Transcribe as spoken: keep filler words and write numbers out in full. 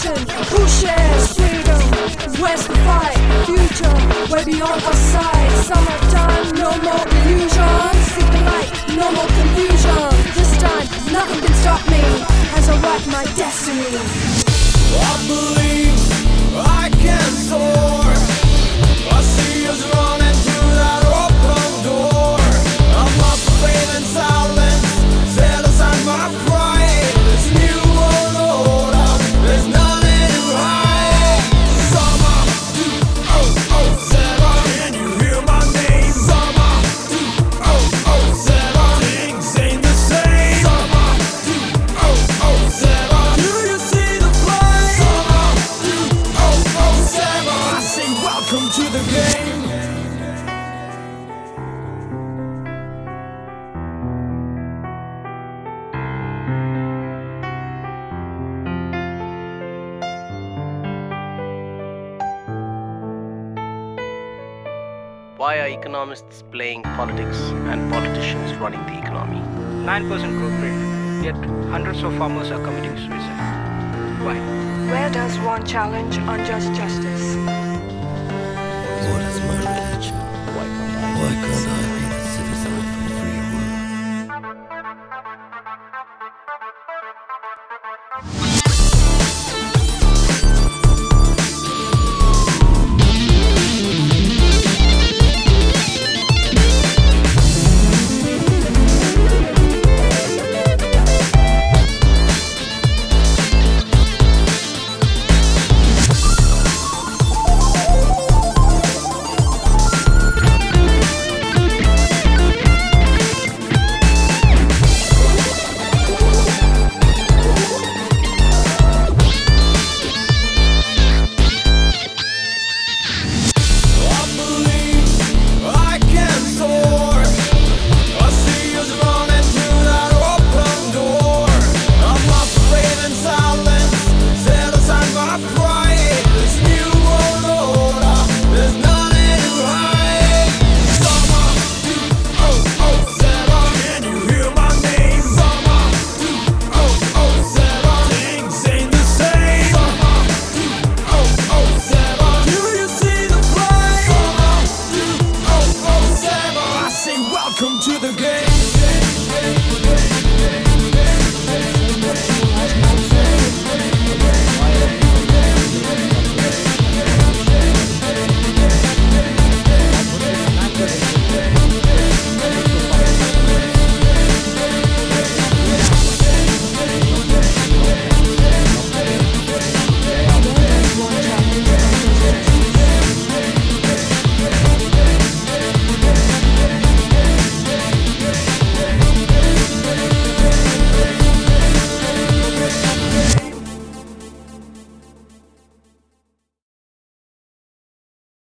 nation, who shares freedom? Where's the fight? Future, way beyond our sight. Summertime, no more illusions. Seek the light, no more confusion. This time, nothing can stop me as I write my destiny. I believe I can soar. I see us running through that open door. I must fail in silence, set aside my pride. This new world order, there's nothing to hide. Summer, oh oh seven, can you hear my name? Summer, oh oh seven, things ain't the same. Summer, oh oh seven, do you see the flame? Summer, oh oh seven, I say welcome to the game. Why are economists playing politics and politicians running the economy? nine percent growth rate, yet hundreds of farmers are committing suicide. Why? Where does one challenge unjust justice? What is my religion? Why can't I?